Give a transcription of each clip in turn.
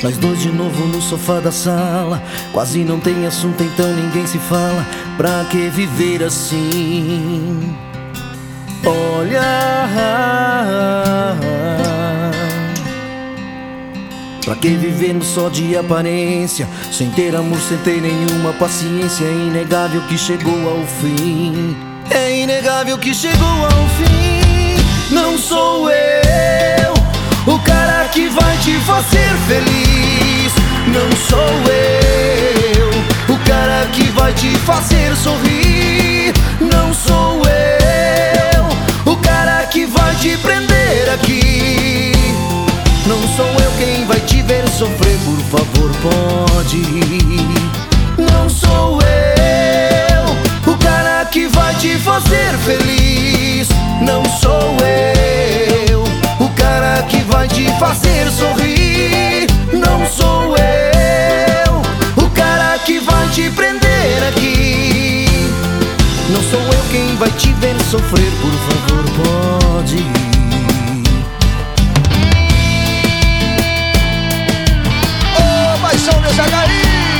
Nós dois de novo no sofá da sala. Quase não tem assunto, então ninguém se fala. Pra que viver assim? Olha, pra que vivendo só de aparência, sem ter amor, sem ter nenhuma paciência? É inegável que chegou ao fim. É inegável que chegou ao fim. Não sou eu o cara que vai te fazer feliz. Não sou eu o cara que vai te fazer sorrir. Não sou eu o cara que vai te prender aqui. Não sou eu quem vai te ver sofrer, por favor, pode ir. Não sou eu o cara que vai te fazer feliz. Não sou eu o cara que vai te fazer sorrir. Não sou eu o cara que vai te prender aqui. Não sou eu quem vai te ver sofrer, por favor, pode ir. Paixão de Jacareí.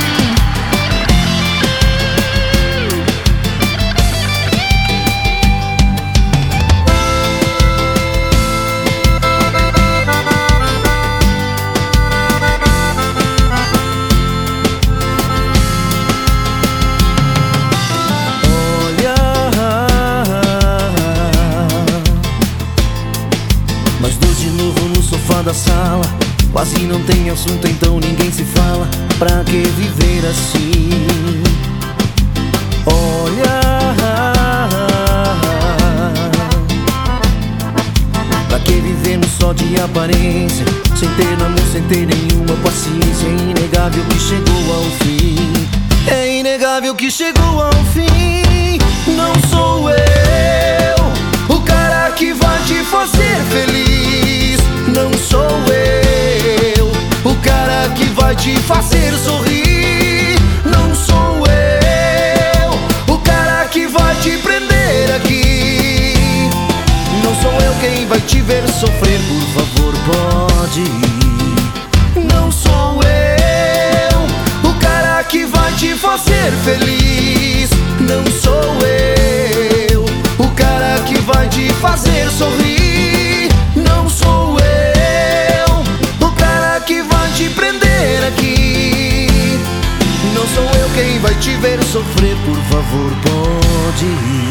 Olha, nós dois de novo no sofá da sala. Quase não tem assunto, então ninguém se fala. Pra que viver assim? Olha, pra que vivendo só de aparência, sem ter amor, sem ter nenhuma paciência? É inegável que chegou ao fim. É inegável que chegou ao fim. Não sou eu o cara que vai te fazer feliz. Não sou eu o cara que vai te fazer sorrir. Não sou eu o cara que vai te prender aqui. Não sou eu quem vai te ver sofrer, por favor, pode ir. Não sou eu o cara que vai te fazer feliz. Não sou eu o cara que vai te fazer sorrir. Não sou eu o cara que vai te prender aqui. Não sou eu quem vai te ver sofrer, por favor, pode ir.